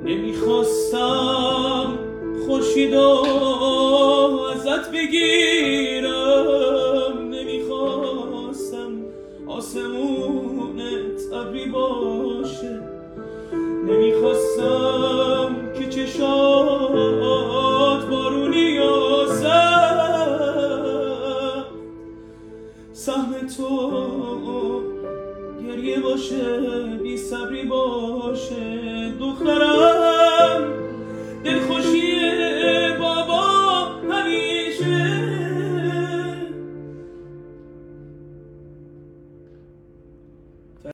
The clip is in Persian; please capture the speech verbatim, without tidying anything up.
نمیخواستم خورشیدو ازت بگیرم، نمیخواستم آسمونت ابری باشه، نمیخواستم که چشام